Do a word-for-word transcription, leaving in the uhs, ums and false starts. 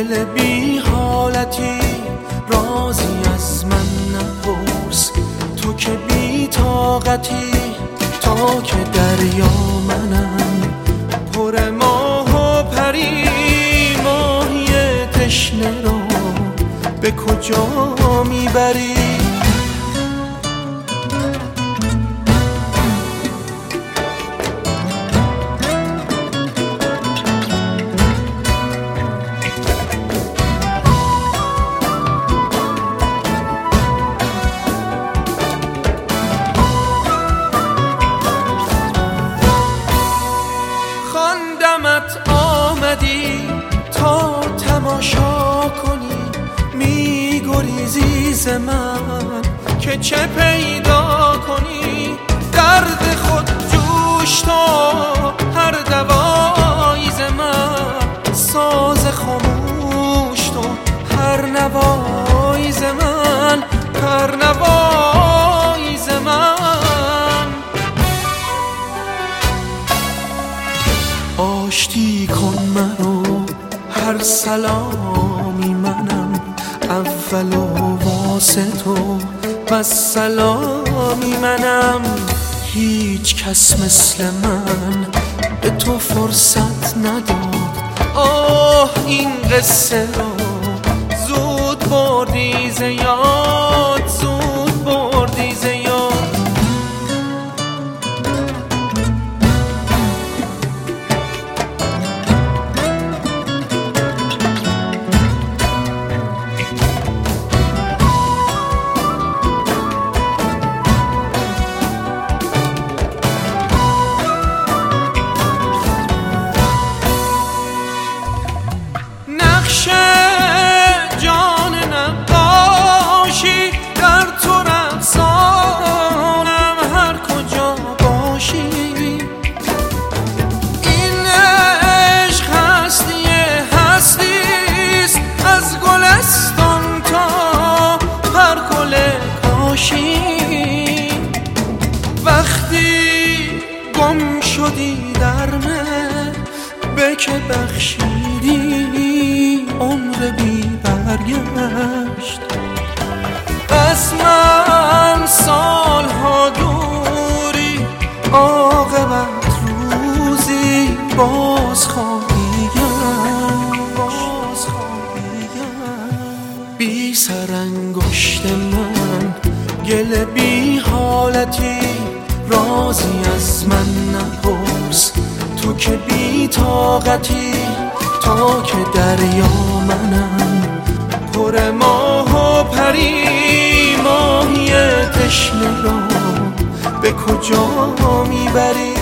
گل بی حالتی رازی از من نپرس، تو که بی طاقتی تا که دریا منم پر ماه و پری. ماهی تشنه را به کجا میبری؟ خواندمت آمدی تا تماشا کنی، میگریزی ز من که چه پیدا کنی. درد خود جوش تا هر دوایی ز من، ساز خاموش تو هر نوایی ز من، هر نوایی ز من. آشتی کن منو هر سلامی منم، اول و واسه تو و سلامی منم. هیچ کس مثل من به تو فرصت نداد، آه این قصه را زود بردی ز یاد، زود بردی ز یاد. جان نقاشی در تو رقصانم هر کجا باشی. این عشق هستی هستیست از گلستان تا هر گل کاشی. وقتی گم شدی در من به که بخشیدی عمر بی برگشت. از من سالها دوری، عاقبت روزی باز خواهی گشت، باز خواهی گشت. بی سر انگشت من گل بی حالتی رازی از من نپرس، تو که بی طاقتی تا که دریا منم پر ماه و پری. ماهی تشنه را به کجا میبری؟